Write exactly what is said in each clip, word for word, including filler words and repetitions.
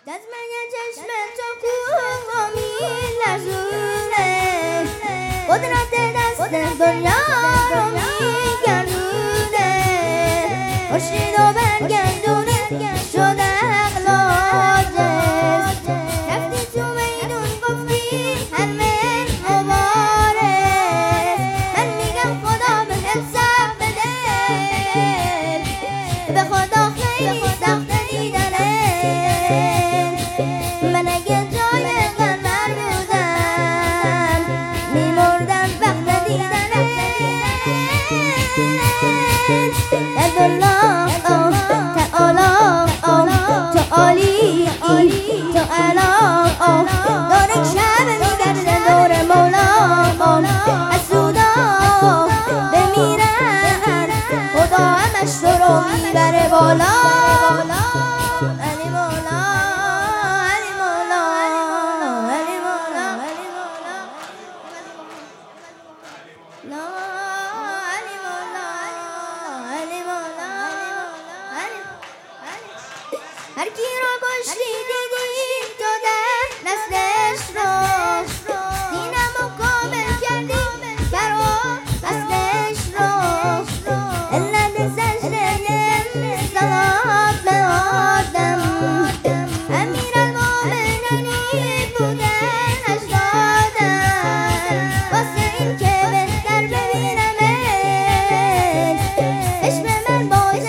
دزمه چشم تو کومی لرزونه قدرت دست دنیا رو میگردونه خورشید و برگردونه شده عقل عاجز رفتی تو میدون گفتی همه مبارز من میگم خدا بهم صبر بده به خدا خیلی سخته دیدنه من اگه جای قمر بودم میمردم وقت دیدنه دلالله تعالی تو عالی تو علا دور شب میگرده دور مولا حسودا بمیرن خدا همش تو رو میبره بالا علی مولا علی مولا علی مولا لا علی مولا علی مولا هر کی رو کشتی دیدیم تو در نسلش رو دینم رو کامل کردیم برا نسلش رو علت سجده صلات به آدم امیر المؤمنین بودن اجدادم واسه این که بهتر ببینمت عشق من باعث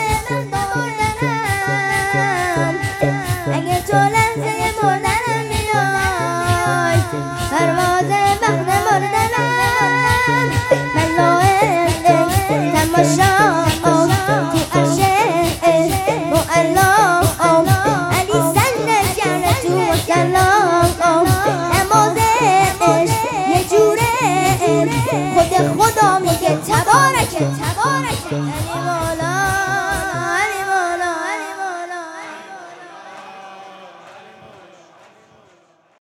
مردنم اگه تو لحظه مردنم میای پرواز وقت مردنم من لایق تماشا تو عرشه با الله علی سنش کرده تو کلام نمازش یه جوره خود خدا میگه تبارکه تبارکه